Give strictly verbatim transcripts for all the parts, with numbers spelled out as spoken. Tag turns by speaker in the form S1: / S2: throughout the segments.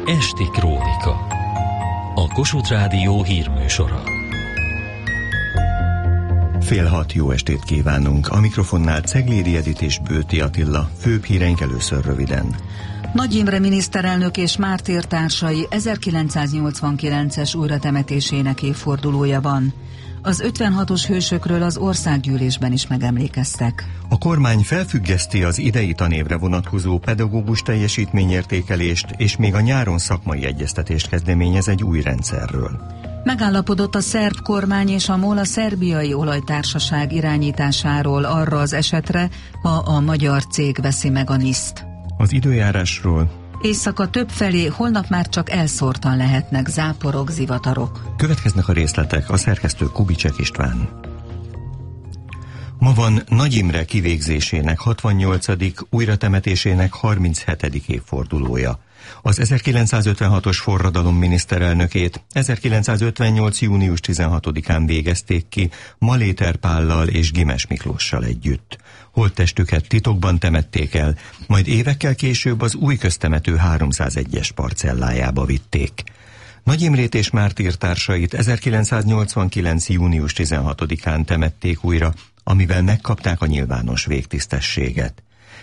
S1: Esti Krónika. A Kossuth Rádió hírműsora.
S2: Fél hat, jó estét kívánunk. A mikrofonnál Ceglédi Edit és Bőti Attila. Főbb híreink először röviden.
S3: Nagy Imre miniszterelnök és mártírtársai ezerkilencszáznyolcvankilences újratemetésének évfordulója van. Az ötvenhatos hősökről az országgyűlésben is megemlékeztek.
S2: A kormány felfüggeszti az idei tanévre vonatkozó pedagógus teljesítményértékelést, és még a nyáron szakmai egyeztetést kezdeményez egy új rendszerről.
S3: Megállapodott a szerb kormány és a MOL a szerbiai olajtársaság irányításáról arra az esetre, ha a magyar cég veszi meg a niszt.
S2: Az időjárásról.
S3: Éjszaka többfelé, holnap már csak elszórtan lehetnek záporok, zivatarok.
S2: Következnek a részletek, a szerkesztő Kubicsek István. Ma van Nagy Imre kivégzésének hatvannyolcadik újratemetésének harminchetedik évfordulója. Az ezerkilencszázötvenhatos forradalom miniszterelnökét ezerkilencszázötvennyolc. június tizenhatodikán végezték ki Maléter Pállal és Gimes Miklóssal együtt. Holttestüket titokban temették el, majd évekkel később az új köztemető háromszázegyes parcellájába vitték. Nagy Imrét és mártírtársait ezerkilencszáznyolcvankilenc. június tizenhatodikán temették újra, amivel megkapták a nyilvános végtisztességet.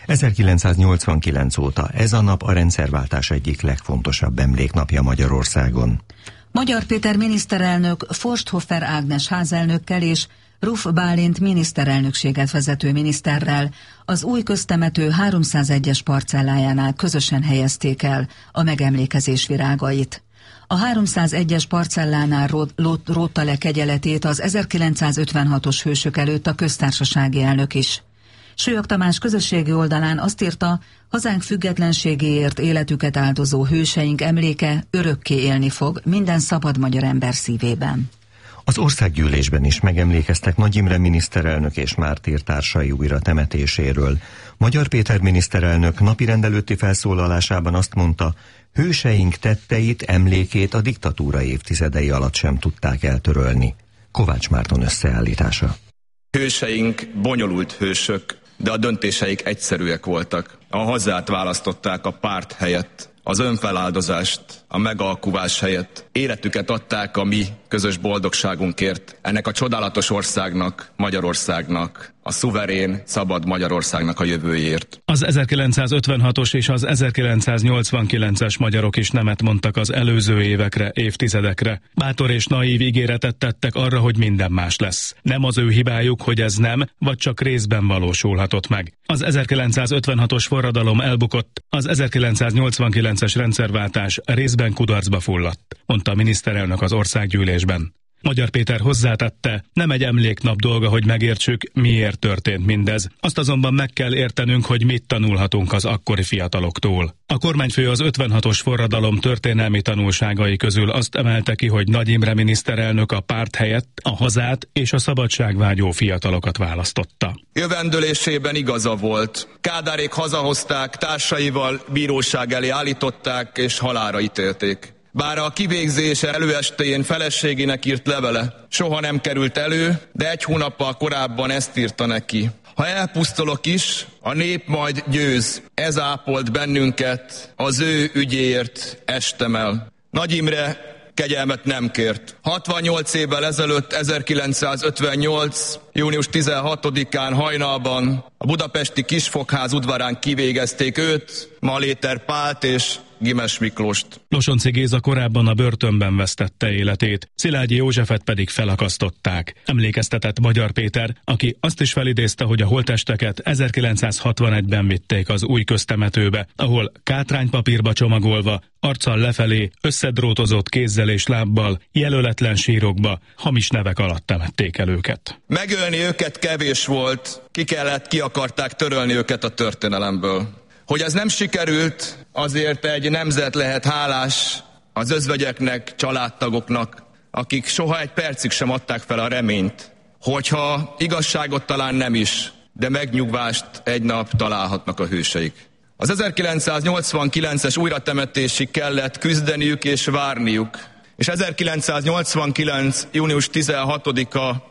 S2: ezerkilencszáznyolcvankilenc óta ez a nap a rendszerváltás egyik legfontosabb emléknapja Magyarországon.
S3: Magyar Péter miniszterelnök Forsthofer Ágnes házelnökkel és Ruff Bálint miniszterelnökséget vezető miniszterrel az új köztemető háromszázegyes parcellájánál közösen helyezték el a megemlékezés virágait. A háromszázegyes parcellánál rótta le kegyeletét az ezerkilencszázötvenhatos hősök előtt a köztársasági elnök is. Sőak Tamás közösségi oldalán azt írta, hazánk függetlenségéért életüket áldozó hőseink emléke örökké élni fog minden szabad magyar ember szívében.
S2: Az országgyűlésben is megemlékeztek Nagy Imre miniszterelnök és mártírtársai újra temetéséről. Magyar Péter miniszterelnök napirend előtti felszólalásában azt mondta, hőseink tetteit, emlékét a diktatúra évtizedei alatt sem tudták eltörölni. Kovács Márton összeállítása.
S4: Hőseink bonyolult hősök, de a döntéseik egyszerűek voltak. A hazát választották a párt helyett, az önfeláldozást, a megalkuvás helyett. Életüket adták a mi közös boldogságunkért, ennek a csodálatos országnak, Magyarországnak, a szuverén, szabad Magyarországnak a jövőjéért.
S5: Az ezerkilencszázötvenhatos és az ezerkilencszáznyolcvankilences magyarok is nemet mondtak az előző évekre, évtizedekre. Bátor és naív ígéretet tettek arra, hogy minden más lesz. Nem az ő hibájuk, hogy ez nem, vagy csak részben valósulhatott meg. Az ezerkilencszázötvenhatos forradalom elbukott, az ezerkilencszáznyolcvankilences rendszerváltás részben kudarcba fulladt, mondta a miniszterelnök az országgyűlésben. Magyar Péter hozzátette, nem egy emléknap dolga, hogy megértsük, miért történt mindez. Azt azonban meg kell értenünk, hogy mit tanulhatunk az akkori fiataloktól. A kormányfő az ötvenhatos forradalom történelmi tanulságai közül azt emelte ki, hogy Nagy Imre miniszterelnök a párt helyett a hazát és a szabadságvágyó fiatalokat választotta.
S4: Jövendőlésében igaza volt. Kádárék hazahozták, társaival bíróság elé állították és halálra ítélték. Bár a kivégzése előestéjén feleségének írt levele soha nem került elő, de egy hónappal korábban ezt írta neki. Ha elpusztulok is, a nép majd győz, ez ápolt bennünket, az ő ügyéért estem el. Nagy Imre kegyelmet nem kért. hatvannyolc évvel ezelőtt, ezerkilencszázötvennyolc. június tizenhatodikán hajnalban a budapesti Kisfogház udvarán kivégezték őt, Maléter Pált és Gimes Miklóst.
S5: Losonczy Géza korábban a börtönben vesztette életét, Szilágyi Józsefet pedig felakasztották. Emlékeztetett Magyar Péter, aki azt is felidézte, hogy a holttesteket ezerkilencszázhatvanegyben vitték az új köztemetőbe, ahol kátránypapírba csomagolva, arccal lefelé, összedrótozott kézzel és lábbal, jelöletlen sírokba, hamis nevek alatt temették el őket.
S4: Megölni őket kevés volt, ki kellett, ki akarták törölni őket a történelemből. Hogy ez nem sikerült, azért egy nemzet lehet hálás az özvegyeknek, családtagoknak, akik soha egy percig sem adták fel a reményt, hogyha igazságot talán nem is, de megnyugvást egy nap találhatnak a hőseik. Az ezerkilencszáznyolcvankilences újratemetésig kellett küzdeniük és várniuk, és ezerkilencszáznyolcvankilenc. június tizenhatodika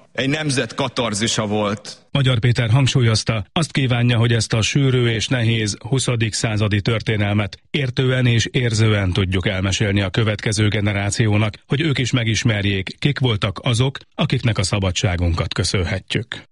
S4: egy nemzet katarzisa volt.
S5: Magyar Péter hangsúlyozta, azt kívánja, hogy ezt a sűrű és nehéz huszadik századi történelmet értően és érzően tudjuk elmesélni a következő generációnak, hogy ők is megismerjék, kik voltak azok, akiknek a szabadságunkat köszönhetjük.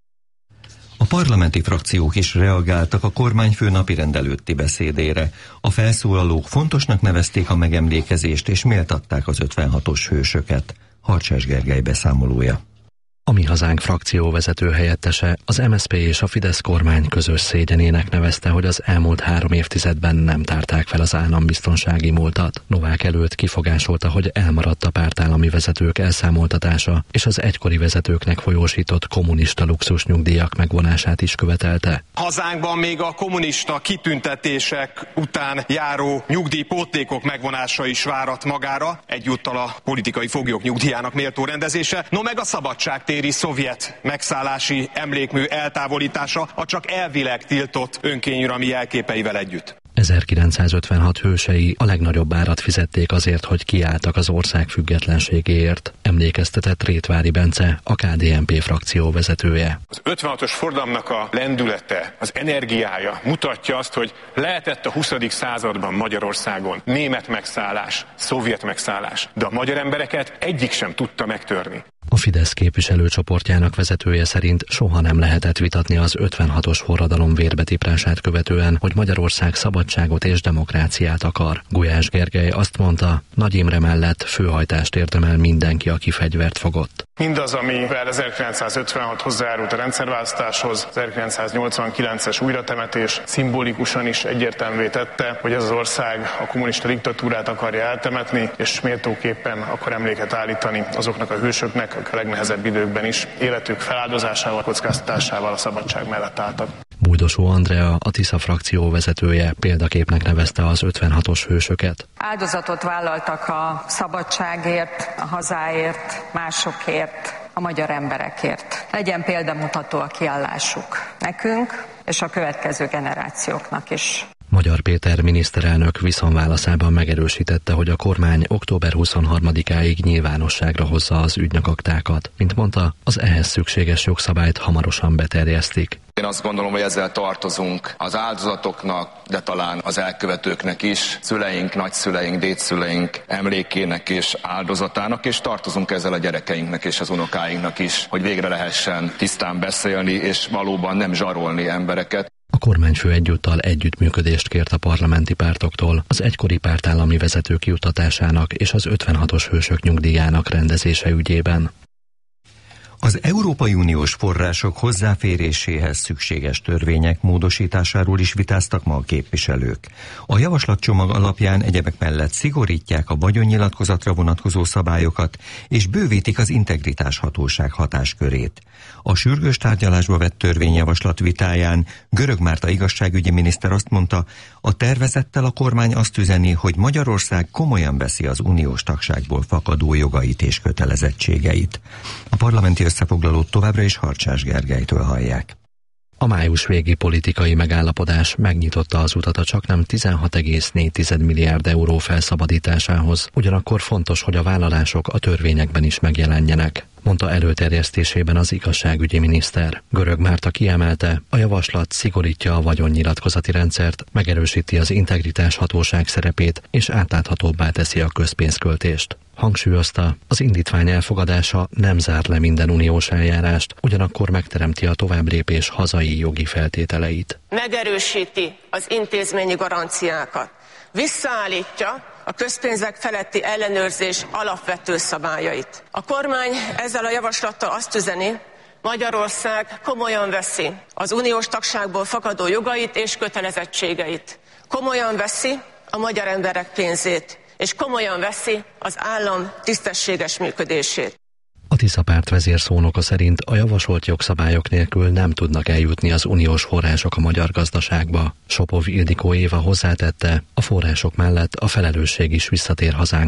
S2: A parlamenti frakciók is reagáltak a kormányfő napirend előtti beszédére. A felszólalók fontosnak nevezték a megemlékezést és méltatták az ötvenhatos hősöket. Harcsás Gergely beszámolója.
S6: A Mi Hazánk frakcióvezető helyettese az em es zé pé és a Fidesz kormány közös szégyenének nevezte, hogy az elmúlt három évtizedben nem tárták fel az állambiztonsági múltat. Novák előtt kifogásolta, hogy elmaradt a pártállami vezetők elszámoltatása, és az egykori vezetőknek folyósított kommunista luxusnyugdíjak megvonását is követelte.
S7: Hazánkban még a kommunista kitüntetések után járó nyugdíjpótlékok megvonása is várat magára, egyúttal a politikai foglyok nyugdíjának méltó rendezése, no meg a szabadságtér szovjet megszállási emlékmű eltávolítása a csak elvileg tiltott önkényuralmi jelképeivel együtt.
S6: ezerkilencszázötvenhat hősei a legnagyobb árat fizették azért, hogy kiálltak az ország függetlenségéért, emlékeztetett Rétvári Bence, a ká dé en pé frakció vezetője.
S8: Az ötvenhatos forradalomnak a lendülete, az energiája mutatja azt, hogy lehetett a huszadik században Magyarországon német megszállás, szovjet megszállás, de a magyar embereket egyik sem tudta megtörni.
S6: A Fidesz képviselőcsoportjának vezetője szerint soha nem lehetett vitatni az ötvenhatos forradalom vérbetiprását követően, hogy Magyarország szabadságot és demokráciát akar. Gulyás Gergely azt mondta, Nagy Imre mellett főhajtást érdemel mindenki, aki fegyvert fogott.
S8: Mindaz, amivel ezerkilencszázötvenhat hozzájárult a rendszerváltozáshoz, az ezerkilencszáznyolcvankilences újratemetés szimbolikusan is egyértelművé tette, hogy ez az ország a kommunista diktatúrát akarja eltemetni, és méltóképpen akar emléket állítani azoknak a hősöknek, akik a legnehezebb időkben is életük feláldozásával, kockáztatásával a szabadság mellett álltak.
S6: Bújdosó Andrea, a Tisza frakció vezetője példaképnek nevezte az ötvenhatos hősöket.
S9: Áldozatot vállaltak a szabadságért, a hazáért, másokért, a magyar emberekért. Legyen példamutató a kiállásuk nekünk és a következő generációknak is.
S6: Magyar Péter miniszterelnök viszonválaszában megerősítette, hogy a kormány október huszonharmadikáig nyilvánosságra hozza az ügynökaktákat. Mint mondta, az ehhez szükséges jogszabályt hamarosan beterjesztik.
S4: Én azt gondolom, hogy ezzel tartozunk az áldozatoknak, de talán az elkövetőknek is, szüleink, nagyszüleink, dédszüleink emlékének és áldozatának, és tartozunk ezzel a gyerekeinknek és az unokáinknak is, hogy végre lehessen tisztán beszélni, és valóban nem zsarolni embereket.
S6: A kormányfő egyúttal együttműködést kért a parlamenti pártoktól az egykori pártállami vezetők juttatásának és az ötvenhatos hősök nyugdíjának rendezése ügyében.
S2: Az Európai Uniós források hozzáféréséhez szükséges törvények módosításáról is vitáztak ma a képviselők. A javaslatcsomag alapján egyebek mellett szigorítják a vagyonnyilatkozatra vonatkozó szabályokat, és bővítik az integritás hatóság hatáskörét. A sürgős tárgyalásba vett törvényjavaslat vitáján Görög Márta igazságügyi miniszter azt mondta, a tervezettel a kormány azt üzeni, hogy Magyarország komolyan veszi az uniós tagságból fakadó jogait és kötelezettségeit. A parlamenti összefoglalót továbbra is Harcsás Gergelytől hallják.
S6: A május végi politikai megállapodás megnyitotta az utat a csaknem tizenhat egész négy milliárd euró felszabadításához, ugyanakkor fontos, hogy a vállalások a törvényekben is megjelenjenek, mondta előterjesztésében az igazságügyi miniszter. Görög Márta kiemelte, a javaslat szigorítja a vagyonnyilatkozati rendszert, megerősíti az integritás hatóság szerepét és átláthatóbbá teszi a közpénzköltést. Hangsúlyozta, az indítvány elfogadása nem zár le minden uniós eljárást, ugyanakkor megteremti a továbblépés hazai jogi feltételeit.
S10: Megerősíti az intézményi garanciákat, visszaállítja a közpénzek feletti ellenőrzés alapvető szabályait. A kormány ezzel a javaslattal azt üzeni, Magyarország komolyan veszi az uniós tagságból fakadó jogait és kötelezettségeit. Komolyan veszi a magyar emberek pénzét, és komolyan veszi az állam tisztességes működését.
S6: A Tisza párt vezérszónoka szerint a javasolt jogszabályok nélkül nem tudnak eljutni az uniós források a magyar gazdaságba. Sopov Ildikó Éva hozzátette, a források mellett a felelősség is visszatér hazánkba.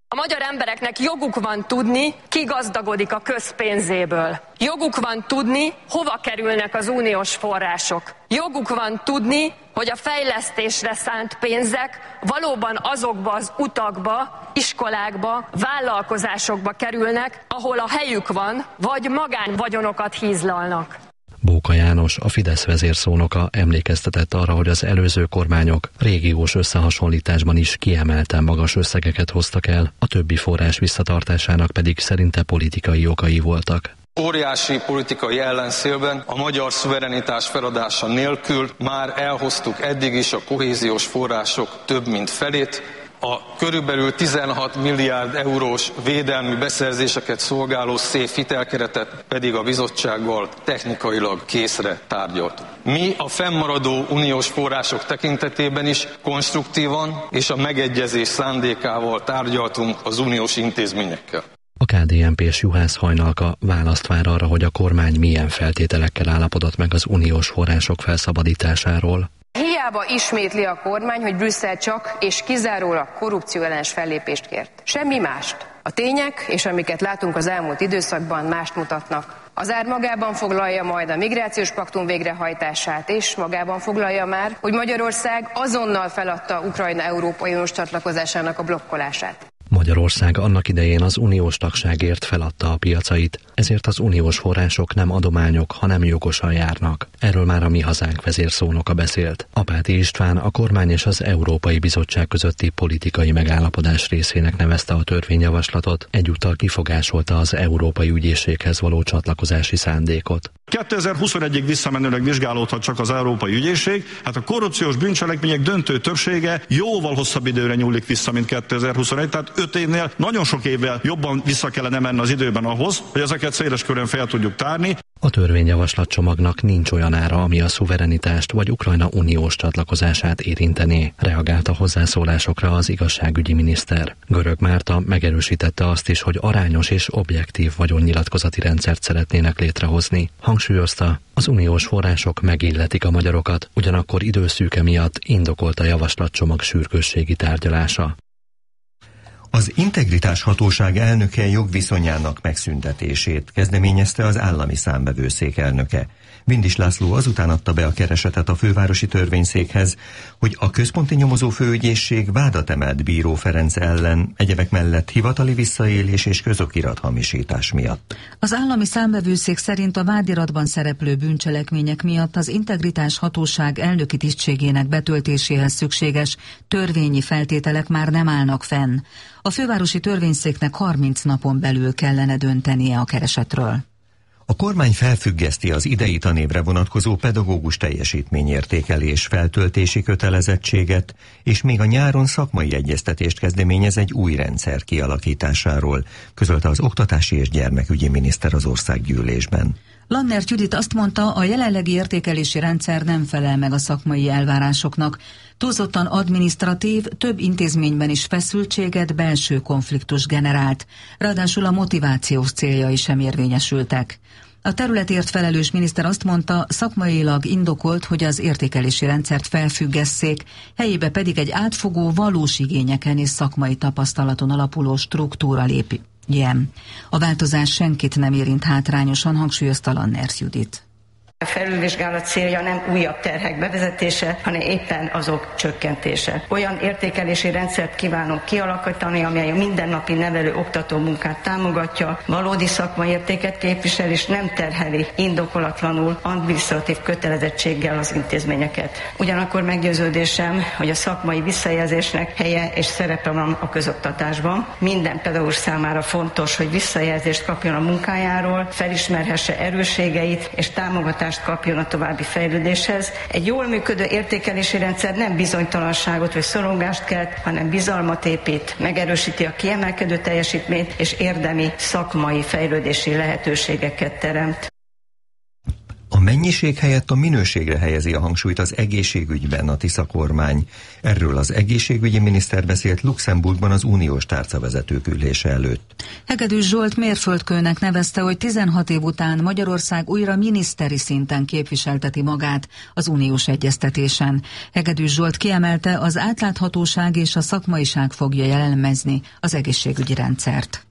S9: A magyar embereknek joguk van tudni, ki gazdagodik a közpénzéből. Joguk van tudni, hova kerülnek az uniós források. Joguk van tudni, hogy a fejlesztésre szánt pénzek valóban azokba az utakba, iskolákba, vállalkozásokba kerülnek, ahol a helyük van, vagy magánvagyonokat hízlalnak.
S6: Bóka János, a Fidesz vezérszónoka emlékeztetett arra, hogy az előző kormányok régiós összehasonlításban is kiemelten magas összegeket hoztak el, a többi forrás visszatartásának pedig szerinte politikai okai voltak.
S11: Óriási politikai ellenszélben a magyar szuverenitás feladása nélkül már elhoztuk eddig is a kohéziós források több mint felét, a körülbelül tizenhat milliárd eurós védelmi beszerzéseket szolgáló szép hitelkeretet pedig a bizottsággal technikailag készre tárgyaltuk. Mi a fennmaradó uniós források tekintetében is konstruktívan és a megegyezés szándékával tárgyaltunk az uniós intézményekkel.
S6: A ká dé en pés Juhász Hajnalka választ vár arra, hogy a kormány milyen feltételekkel állapodott meg az uniós források felszabadításáról.
S12: Hiába ismétli a kormány, hogy Brüsszel csak és kizárólag korrupcióellenes fellépést kért. Semmi mást. A tények, és amiket látunk az elmúlt időszakban, mást mutatnak. Az ár magában foglalja majd a migrációs paktum végrehajtását, és magában foglalja már, hogy Magyarország azonnal feladta Ukrajna Európai Uniós csatlakozásának a blokkolását.
S6: Magyarország annak idején az uniós tagságért feladta a piacait, ezért az uniós források nem adományok, hanem jogosan járnak. Erről már a Mi Hazánk vezérszónoka beszélt. Apáti István a kormány és az Európai Bizottság közötti politikai megállapodás részének nevezte a törvényjavaslatot, egyúttal kifogásolta az Európai Ügyészséghez való csatlakozási szándékot.
S13: kétezer-huszonegyig visszamenőleg vizsgálódhat csak az Európai Ügyészség, hát a korrupciós bűncselekmények döntő többsége jóval hosszabb időre nyúlik vissza, mint kétezer-huszonegy, tehát öt évnél nagyon sok évvel jobban vissza kellene menni az időben ahhoz, hogy ezeket széles körön fel tudjuk tárni.
S6: A törvényjavaslatcsomagnak nincs olyan ára, ami a szuverenitást vagy Ukrajna uniós csatlakozását érintené, reagált a hozzászólásokra az igazságügyi miniszter. Görög Márta megerősítette azt is, hogy arányos és objektív vagyonnyilatkozati rendszert szeretnének létrehozni. Hangsúlyozta, az uniós források megilletik a magyarokat, ugyanakkor időszűke miatt indokolt a javaslatcsomag sürgősségi tárgyalása.
S2: Az Integritás Hatóság elnöke jogviszonyának megszüntetését kezdeményezte az Állami Számvevőszék elnöke. Vindis László azután adta be a keresetet a fővárosi törvényszékhez, hogy a központi nyomozó főügyészség vádat emelt Bíró Ferenc ellen, egyebek mellett hivatali visszaélés és közokirat hamisítás miatt.
S3: Az Állami Számvevőszék szerint a vádiratban szereplő bűncselekmények miatt az Integritás Hatóság elnöki tisztségének betöltéséhez szükséges törvényi feltételek már nem állnak fenn. A fővárosi törvényszéknek harminc napon belül kellene döntenie a keresetről.
S2: A kormány felfüggeszti az idei tanévre vonatkozó pedagógus teljesítményértékelés feltöltési kötelezettséget, és még a nyáron szakmai egyeztetést kezdeményez egy új rendszer kialakításáról, közölte az oktatási és gyermekügyi miniszter az országgyűlésben.
S3: Lannert Judit azt mondta, a jelenlegi értékelési rendszer nem felel meg a szakmai elvárásoknak. Túlzottan adminisztratív, több intézményben is feszültséget, belső konfliktus generált. Ráadásul a motivációs céljai sem érvényesültek. A területért felelős miniszter azt mondta, szakmailag indokolt, hogy az értékelési rendszert felfüggesszék, helyébe pedig egy átfogó, valós igényeken és szakmai tapasztalaton alapuló struktúra lép. Igen. A változás senkit nem érint hátrányosan, hangsúlyozta Lanners Judit.
S14: A felülvizsgálat célja nem újabb terhek bevezetése, hanem éppen azok csökkentése. Olyan értékelési rendszert kívánunk kialakítani, amely a mindennapi nevelő oktató munkát támogatja, valódi szakmai értéket képvisel és nem terheli indokolatlanul adminisztratív kötelezettséggel az intézményeket. Ugyanakkor meggyőződésem, hogy a szakmai visszajelzésnek helye és szerepe van a közoktatásban. Minden pedagógus számára fontos, hogy visszajelzést kapjon a munkájáról, felismerhesse erősségeit és támogatást kapjon a további fejlődéshez. Egy jól működő értékelési rendszer nem bizonytalanságot vagy szorongást kelt, hanem bizalmat épít, megerősíti a kiemelkedő teljesítményt és érdemi szakmai fejlődési lehetőségeket teremt.
S2: A mennyiség helyett a minőségre helyezi a hangsúlyt az egészségügyben a Tisza kormány. Erről az egészségügyi miniszter beszélt Luxemburgban az uniós tárcavezetők ülése előtt.
S3: Hegedűs Zsolt mérföldkőnek nevezte, hogy tizenhat év után Magyarország újra miniszteri szinten képviselteti magát az uniós egyeztetésen. Hegedűs Zsolt kiemelte, az átláthatóság és a szakmaiság fogja jellemezni az egészségügyi rendszert.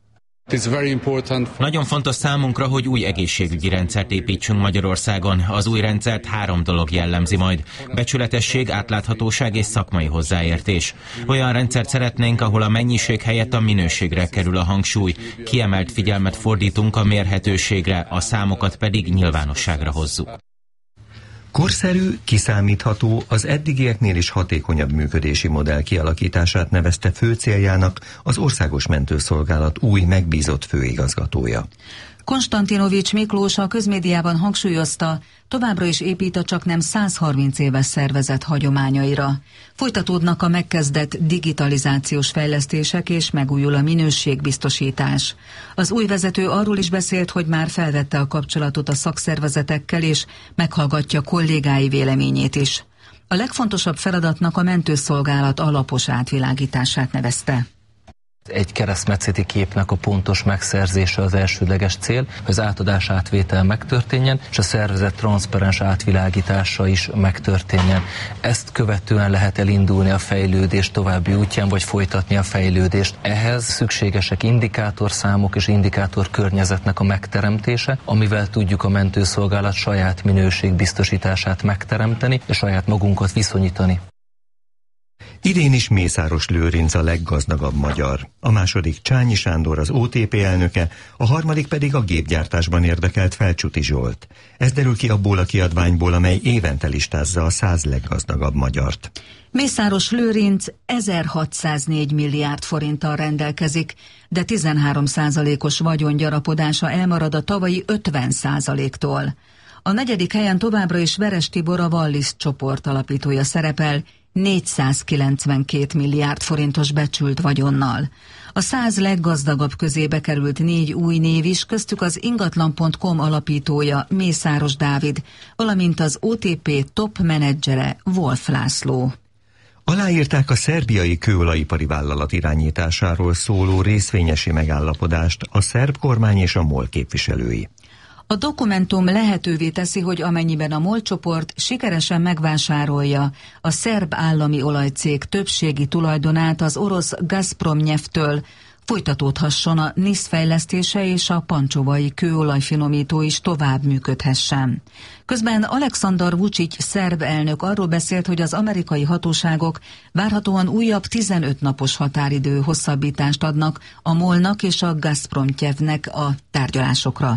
S15: Nagyon fontos számunkra, hogy új egészségügyi rendszert építsünk Magyarországon. Az új rendszert három dolog jellemzi majd. Becsületesség, átláthatóság és szakmai hozzáértés. Olyan rendszert szeretnénk, ahol a mennyiség helyett a minőségre kerül a hangsúly. Kiemelt figyelmet fordítunk a mérhetőségre, a számokat pedig nyilvánosságra hozzuk.
S2: Korszerű, kiszámítható, az eddigieknél is hatékonyabb működési modell kialakítását nevezte fő céljának az Országos Mentőszolgálat új megbízott főigazgatója.
S3: Konstantinovics Miklós a közmédiában hangsúlyozta, továbbra is épít a csaknem száz harminc éves szervezet hagyományaira. Folytatódnak a megkezdett digitalizációs fejlesztések és megújul a minőségbiztosítás. Az új vezető arról is beszélt, hogy már felvette a kapcsolatot a szakszervezetekkel és meghallgatja kollégái véleményét is. A legfontosabb feladatnak a mentőszolgálat alapos átvilágítását nevezte.
S6: Egy keresztmetszeti képnek a pontos megszerzése az elsődleges cél, hogy az átadás átvétel megtörténjen, és a szervezet transzparens átvilágítása is megtörténjen. Ezt követően lehet elindulni a fejlődés további útján, vagy folytatni a fejlődést. Ehhez szükségesek indikátorszámok és indikátorkörnyezetnek a megteremtése, amivel tudjuk a mentőszolgálat saját minőségbiztosítását megteremteni, és saját magunkat viszonyítani.
S2: Idén is Mészáros Lőrinc a leggazdagabb magyar. A második Csányi Sándor az o té pé elnöke, a harmadik pedig a gépgyártásban érdekelt Felcsuti Zsolt. Ez derül ki abból a kiadványból, amely évente listázza a száz leggazdagabb magyart.
S3: Mészáros Lőrinc ezerhatszáznégy milliárd forinttal rendelkezik, de tizenhárom százalékos vagyongyarapodása elmarad a tavalyi ötven százaléktól. A negyedik helyen továbbra is Veres Tibor, a Wallis csoport alapítója szerepel, négyszázkilencvenkét milliárd forintos becsült vagyonnal. A száz leggazdagabb közé bekerült négy új név is, köztük az ingatlan pont com alapítója Mészáros Dávid, valamint az o té pé top menedzsere Wolf László.
S2: Aláírták a szerbiai kőolajipari vállalat irányításáról szóló részvényesi megállapodást a szerb kormány és a MOL képviselői.
S3: A dokumentum lehetővé teszi, hogy amennyiben a MOL csoport sikeresen megvásárolja a szerb állami olajcég többségi tulajdonát az orosz Gazpromnyeftől, folytatódhasson a NISZ fejlesztése és a pancsovai kőolajfinomító is tovább működhessen. Közben Aleksandar Vučić szerb elnök arról beszélt, hogy az amerikai hatóságok várhatóan újabb tizenöt napos határidő hosszabbítást adnak a MOL-nak és a Gazpromnyeftnek a tárgyalásokra.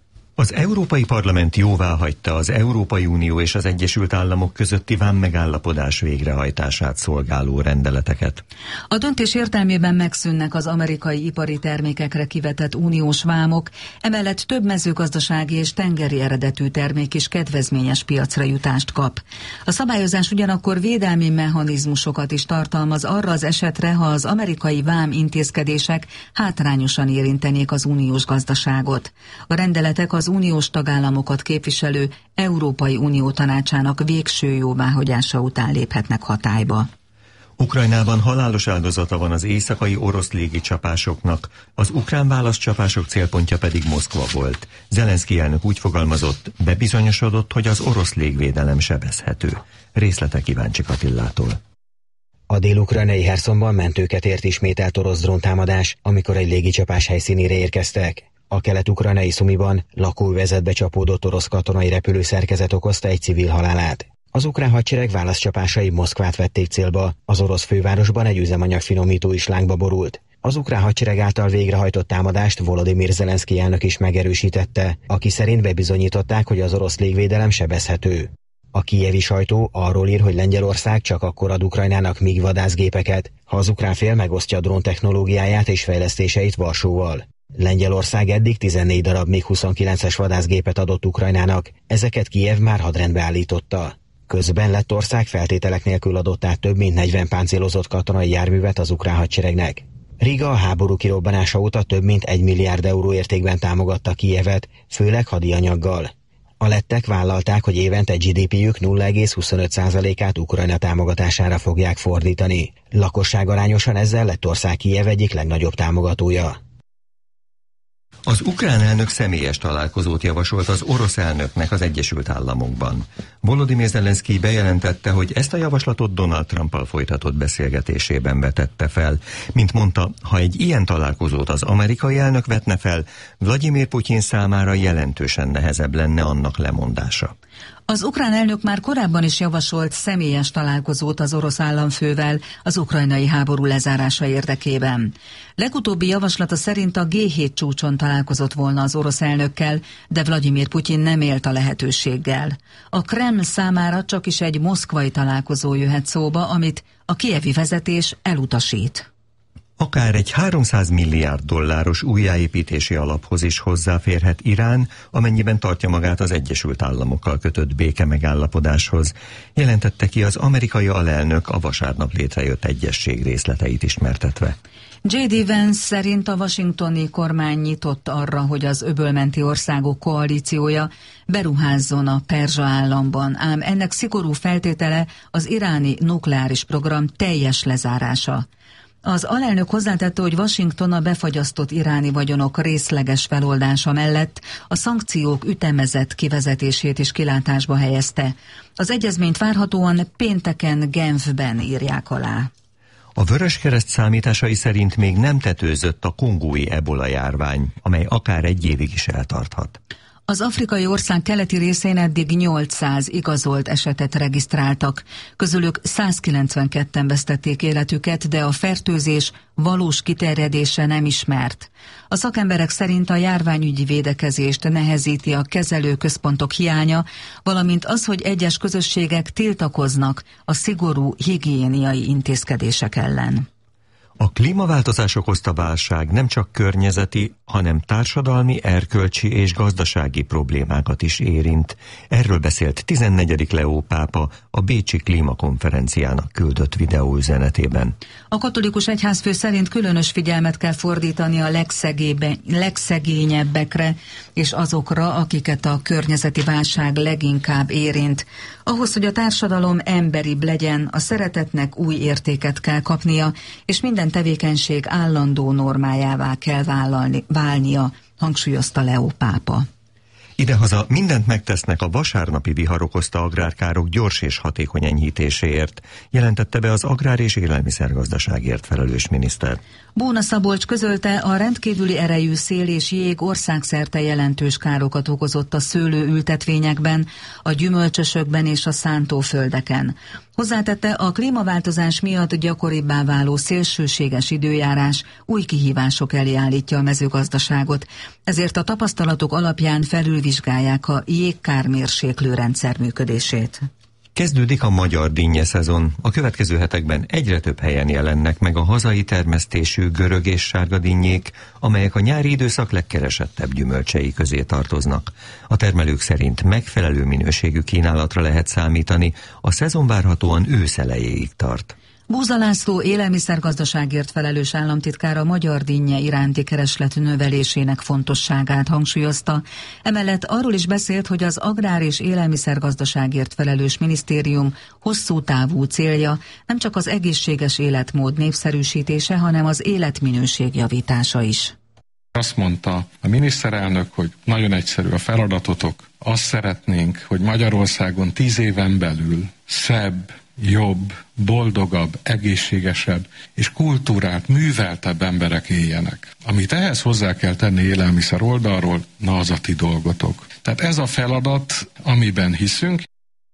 S2: Az Európai Parlament jóváhagyta az Európai Unió és az Egyesült Államok közötti vámmegállapodás végrehajtását szolgáló rendeleteket.
S3: A döntés értelmében megszűnnek az amerikai ipari termékekre kivetett uniós vámok, emellett több mezőgazdasági és tengeri eredetű termék is kedvezményes piacra jutást kap. A szabályozás ugyanakkor védelmi mechanizmusokat is tartalmaz arra az esetre, ha az amerikai vám intézkedések hátrányosan érintenék az uniós gazdaságot. A rendeletek az uniós tagállamokat képviselő Európai Unió tanácsának végső jóváhagyása után léphetnek hatályba.
S2: Ukrajnában halálos áldozata van az éjszakai orosz légicsapásoknak, az ukrán válaszcsapások célpontja pedig Moszkva volt. Zelenszky elnök úgy fogalmazott, bebizonyosodott, hogy az orosz légvédelem sebezhető. Részletek Iváncsik Attilától.
S16: A dél-ukrajnai Herszonban mentőket ért ismételt orosz dróntámadás, amikor egy légicsapás helyszínére érkeztek. A kelet-ukrajnai Szumiban lakóövezetbe csapódott orosz katonai repülőszerkezet okozta egy civil halálát. Az ukrán hadsereg válaszcsapásai Moszkvát vették célba, az orosz fővárosban egy üzemanyagfinomító is lángba borult. Az ukrán hadsereg által végrehajtott támadást Volodymyr Zelenszky elnök is megerősítette, aki szerint bebizonyították, hogy az orosz légvédelem sebezhető. A kijevi sajtó arról ír, hogy Lengyelország csak akkor ad Ukrajnának MiG vadászgépeket, ha az ukrán fél megosztja a drón technológiáját és fejlesztéseit Varsóval. Lengyelország eddig tizennégy darab MiG huszonkilences vadászgépet adott Ukrajnának, ezeket Kijev már hadrendbe állította. Közben Lettország feltételek nélkül adott át több mint negyven páncélozott katonai járművet az ukrán hadseregnek. Riga a háború kirobbanása óta több mint egy milliárd euró értékben támogatta Kijevet, főleg hadianyaggal. A lettek vállalták, hogy évente gé dé pé-jük nulla egész huszonöt százalékát Ukrajna támogatására fogják fordítani. Lakosságarányosan ezzel Lettország Kijev egyik legnagyobb támogatója.
S2: Az ukrán elnök személyes találkozót javasolt az orosz elnöknek az Egyesült Államokban. Volodymyr Zelenszkij bejelentette, hogy ezt a javaslatot Donald Trumppal folytatott beszélgetésében vetette fel. Mint mondta, ha egy ilyen találkozót az amerikai elnök vetne fel, Vladimir Putyin számára jelentősen nehezebb lenne annak lemondása.
S3: Az ukrán elnök már korábban is javasolt személyes találkozót az orosz államfővel az ukrajnai háború lezárása érdekében. Legutóbbi javaslata szerint a gé hét csúcson találkozott volna az orosz elnökkel, de Vladimir Putyin nem élt a lehetőséggel. A Kreml számára csak is egy moszkvai találkozó jöhet szóba, amit a kijevi vezetés elutasít.
S2: Akár egy háromszáz milliárd dolláros újjáépítési alaphoz is hozzáférhet Irán, amennyiben tartja magát az Egyesült Államokkal kötött béke megállapodáshoz, jelentette ki az amerikai alelnök a vasárnap létrejött egyezség részleteit ismertetve.
S3: jé dé Vance szerint a washingtoni kormány nyitott arra, hogy az öbölmenti országok koalíciója beruházzon a Perzsa államban, ám ennek szigorú feltétele az iráni nukleáris program teljes lezárása. Az alelnök hozzátette, hogy Washington a befagyasztott iráni vagyonok részleges feloldása mellett a szankciók ütemezett kivezetését is kilátásba helyezte. Az egyezményt várhatóan pénteken Genfben írják alá.
S2: A Vöröskereszt számításai szerint még nem tetőzött a kongói ebola járvány, amely akár egy évig is eltarthat.
S3: Az afrikai ország keleti részén eddig nyolcszáz igazolt esetet regisztráltak, közülük százkilencvenketten vesztették életüket, de a fertőzés valós kiterjedése nem ismert. A szakemberek szerint a járványügyi védekezést nehezíti a kezelőközpontok hiánya, valamint az, hogy egyes közösségek tiltakoznak a szigorú higiéniai intézkedések ellen.
S2: A klímaváltozás okozta válság nem csak környezeti, hanem társadalmi, erkölcsi és gazdasági problémákat is érint. Erről beszélt tizennegyedik Leó pápa a bécsi klímakonferenciának küldött videóüzenetében.
S3: A katolikus egyházfő szerint különös figyelmet kell fordítani a legszegényebbekre és azokra, akiket a környezeti válság leginkább érint. Ahhoz, hogy a társadalom emberibb legyen, a szeretetnek új értéket kell kapnia, és minden tevékenység állandó normájává kell vállalni, válnia, hangsúlyozta Leó pápa.
S2: Idehaza mindent megtesznek a vasárnapi vihar okozta agrárkárok gyors és hatékony enyhítéséért, jelentette be az agrár- és élelmiszergazdaságért felelős miniszter.
S3: Bóna Szabolcs közölte, a rendkívüli erejű szél és jég országszerte jelentős károkat okozott a szőlőültetvényekben, a gyümölcsösökben és a szántóföldeken. Hozzátette, a klímaváltozás miatt gyakoribbá váló szélsőséges időjárás új kihívások elé állítja a mezőgazdaságot, ezért a tapasztalatok alapján felülvizsgálják a jégkármérséklő rendszer működését.
S2: Kezdődik a magyar dinnye szezon. A következő hetekben egyre több helyen jelennek meg a hazai termesztésű görög és sárga dinnyék, amelyek a nyári időszak legkeresettebb gyümölcsei közé tartoznak. A termelők szerint megfelelő minőségű kínálatra lehet számítani, a szezon várhatóan ősz elejéig tart.
S3: Búza László élelmiszergazdaságért felelős államtitkár a magyar dinnye iránti kereslet növelésének fontosságát hangsúlyozta. Emellett arról is beszélt, hogy az agrár- és élelmiszergazdaságért felelős minisztérium hosszú távú célja nem csak az egészséges életmód népszerűsítése, hanem az életminőség javítása is.
S17: Azt mondta a miniszterelnök, hogy nagyon egyszerű a feladatotok. Azt szeretnénk, hogy Magyarországon tíz éven belül szebb, jobb, boldogabb, egészségesebb és kultúrált, műveltebb emberek éljenek. Amit ehhez hozzá kell tenni élelmiszer oldalról, na az a ti dolgotok. Tehát ez a feladat, amiben hiszünk.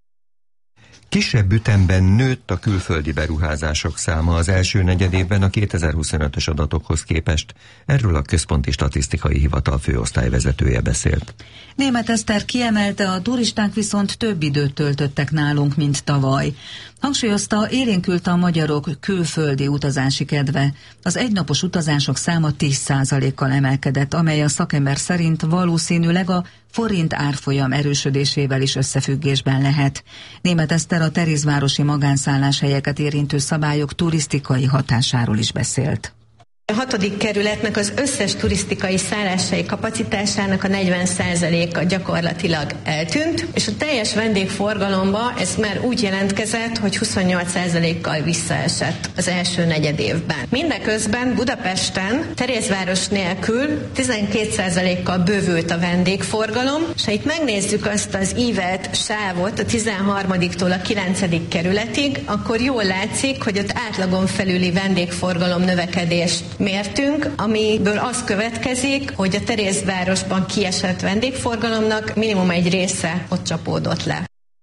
S2: Kisebb ütemben nőtt a külföldi beruházások száma az első negyedévben a kétezer-huszonötös adatokhoz képest. Erről a Központi Statisztikai Hivatal főosztályvezetője beszélt.
S3: Németh Eszter kiemelte, a turisták viszont több időt töltöttek nálunk, mint tavaly. Hangsúlyozta, élénkült a magyarok külföldi utazási kedve. Az egynapos utazások száma tíz százalékkal emelkedett, amely a szakember szerint valószínűleg a forint árfolyam erősödésével is összefüggésben lehet. Németh Eszter a terézvárosi magánszálláshelyeket érintő szabályok turisztikai hatásáról is beszélt.
S18: A hatodik kerületnek az összes turisztikai szállásai kapacitásának a negyven százaléka gyakorlatilag eltűnt, és a teljes vendégforgalomba ez már úgy jelentkezett, hogy huszonnyolc százalékkal visszaesett az első negyed évben. Mindeközben Budapesten Terézváros nélkül tizenkét százalékkal bővült a vendégforgalom, és ha itt megnézzük azt az ívelt sávot a tizenharmadiktól a kilencedik kerületig, akkor jól látszik, hogy ott átlagon felüli vendégforgalom növekedést mértünk, amiből az következik, hogy a Terézvárosban kiesett vendégforgalomnak minimum egy része ott csapódott le.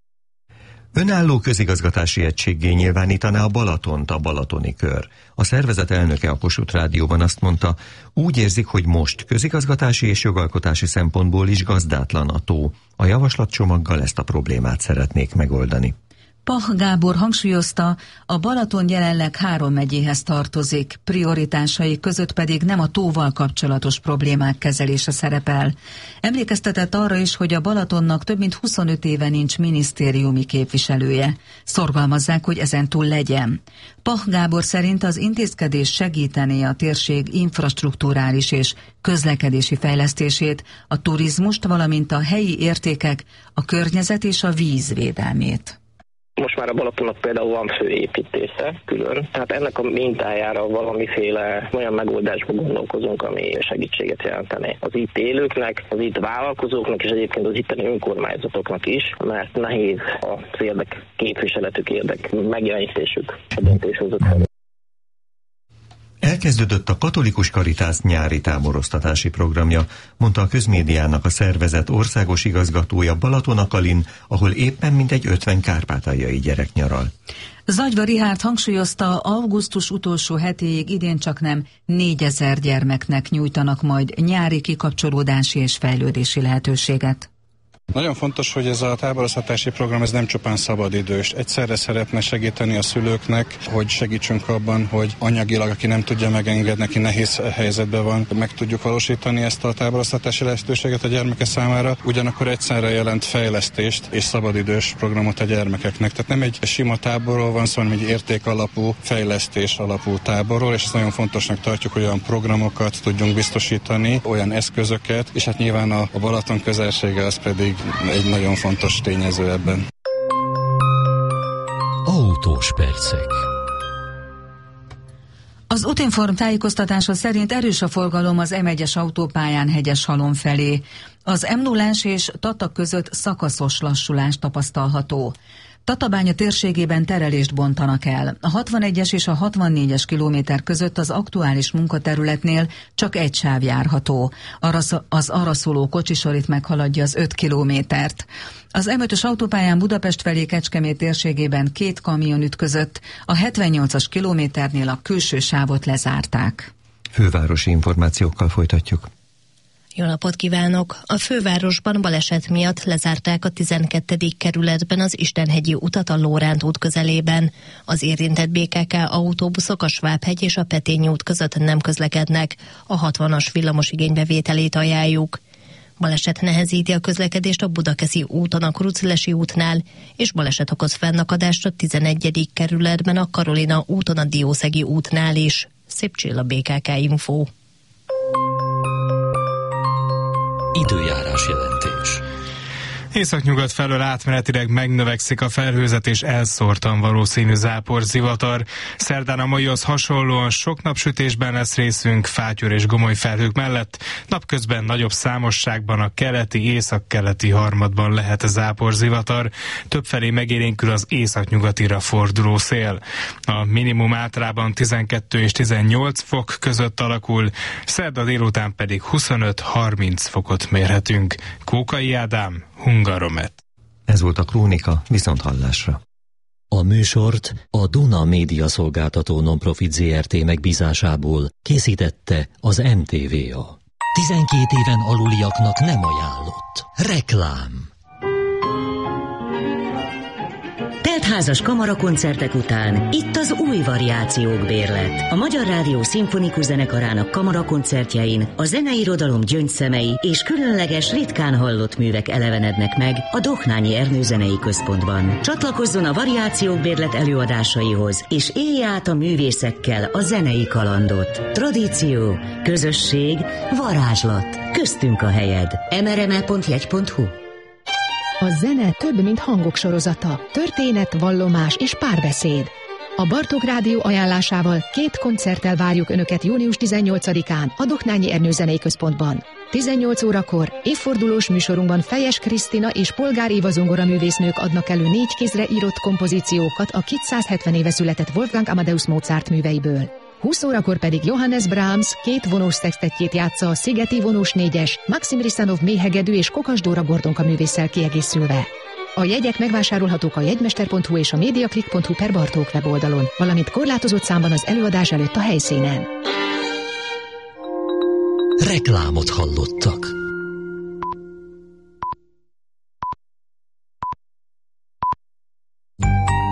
S2: Önálló közigazgatási egységgé nyilvánítaná a Balatont a Balatoni Kör. A szervezet elnöke a Kossuth Rádióban azt mondta, úgy érzik, hogy most közigazgatási és jogalkotási szempontból is gazdátlan a tó. A javaslatcsomaggal ezt a problémát szeretnék megoldani.
S3: Pach Gábor hangsúlyozta, a Balaton jelenleg három megyéhez tartozik, prioritásai között pedig nem a tóval kapcsolatos problémák kezelése szerepel. Emlékeztetett arra is, hogy a Balatonnak több mint huszonöt éve nincs minisztériumi képviselője. Szorgalmazzák, hogy ezen túl legyen. Pach Gábor szerint az intézkedés segítené a térség infrastrukturális és közlekedési fejlesztését, a turizmust, valamint a helyi értékek, a környezet és a víz védelmét.
S19: Most már a Balatonnak például van főépítése külön, tehát ennek a mintájára valamiféle olyan megoldásba gondolkozunk, ami segítséget jelentene az itt élőknek, az itt vállalkozóknak és egyébként az itteni önkormányzatoknak is, mert nehéz az érdek képviseletük, érdek megjelenítésük a döntéshozók felé.
S2: Elkezdődött a Katolikus Karitász nyári táboroztatási programja, mondta a közmédiának a szervezet országos igazgatója Balaton-Akalin, ahol éppen mintegy ötven kárpátaljai gyerek nyaral.
S3: Zagyva Rihárd hangsúlyozta, augusztus utolsó hetéig idén csaknem négyezer gyermeknek nyújtanak majd nyári kikapcsolódási és fejlődési lehetőséget.
S20: Nagyon fontos, hogy ez a táboroztatási program ez nem csupán szabadidős. Egyszerre szeretne segíteni a szülőknek, hogy segítsünk abban, hogy anyagilag, aki nem tudja megengedni, aki nehéz helyzetben van, meg tudjuk valósítani ezt a táboroztatási lehetőséget a gyermeke számára, ugyanakkor egyszerre jelent fejlesztést és szabadidős programot a gyermekeknek. Tehát nem egy sima táborról van szó, hanem egy értékalapú, fejlesztés alapú táborról, és ezt nagyon fontosnak tartjuk, hogy olyan programokat tudjunk biztosítani, olyan eszközöket, és hát nyilván a, a Balaton közelsége az pedig egy nagyon fontos tényező ebben.
S1: Autós percek.
S3: Az Utinform tájékoztatása szerint erős a forgalom az em egyes autópályán Hegyeshalom felé. Az em nullás és Tata között szakaszos lassulás tapasztalható. Tatabánya térségében terelést bontanak el. A hatvanegyes és a hatvannégyes kilométer között az aktuális munkaterületnél csak egy sáv járható. Az arra szóló kocsisor itt meghaladja az öt kilométert. Az em ötös autópályán Budapest felé Kecskemét térségében két kamion ütközött, a hetvennyolcas kilométernél a külső sávot lezárták.
S2: Fővárosi információkkal folytatjuk.
S21: Jó napot kívánok! A fővárosban baleset miatt lezárták a tizenkettedik kerületben az Istenhegyi utat a Lóránt út közelében. Az érintett bé ká ká autóbuszok a Svábhegy és a Petényi út között nem közlekednek. A hatvanas villamos igénybevételét ajánljuk. Baleset nehezíti a közlekedést a Budakeszi úton a Kruclesi útnál, és baleset okoz fennakadást a tizenegyedik kerületben a Karolina úton a Diószegi útnál is. Szép Csilla, bé ká ká Info.
S1: Időjárás jelentés.
S22: Északnyugat felől átmenetileg megnövekszik a felhőzet és elszórtan valószínű záporzivatar. Szerdán a maihoz hasonlóan sok napsütésben lesz részünk, fátyol és gomoly felhők mellett. Napközben nagyobb számosságban a keleti, északkeleti harmadban lehet a záporzivatar. Többfelé megélénkül az északnyugatira forduló szél. A minimum általában tizenkettő és tizennyolc fok között alakul, szerda délután pedig huszonöt-harminc fokot mérhetünk. Kókai Ádám, Hungaromet.
S2: Ez volt a Krónika, viszonthallásra.
S1: A műsort a Duna Média Szolgáltató Nonprofit zé er té megbízásából készítette az em té vé á. tizenkét éven aluliaknak nem ajánlott. Reklám.
S5: Teltházas kamarakoncertek után itt az új variációk bérlet. A Magyar Rádió Szimfonikus Zenekarának kamarakoncertjein a zeneirodalom gyöngyszemei és különleges, ritkán hallott művek elevenednek meg a Dohnányi Ernő Zenei Központban. Csatlakozzon a variációk bérlet előadásaihoz, és élje át a művészekkel a zenei kalandot. Tradíció, közösség, varázslat. Köztünk a helyed. em er em e pont jegy pont hu.
S7: A zene több, mint hangok sorozata. Történet, vallomás és párbeszéd. A Bartók Rádió ajánlásával két koncerttel várjuk Önöket június tizennyolcadikán a Dohnányi Ernő Zenei Központban. tizennyolc órakor évfordulós műsorunkban Fejes Krisztina és Polgár Éva zongoraművésznők adnak elő négy kézre írott kompozíciókat a kétszázhetven éve született Wolfgang Amadeus Mozart műveiből. húsz órakor pedig Johannes Brahms két vonós szextettjét játsza a Szigeti vonós négyes, Maxim Risanov méhegedű és Kokas Dóra Gordonka művésszel kiegészülve. A jegyek megvásárolhatók a jegymester pont hu és a mediaclick pont hu per Bartók weboldalon, valamint korlátozott számban az előadás előtt a helyszínen.
S1: Reklámot hallottak.